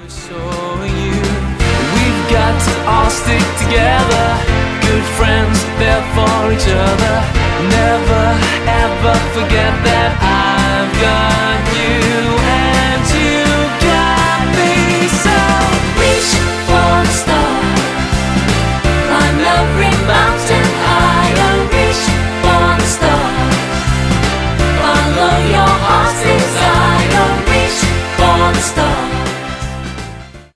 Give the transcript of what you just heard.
Showing you we've got to all stick together. Good friends, there for each other. Never ever forget that I've got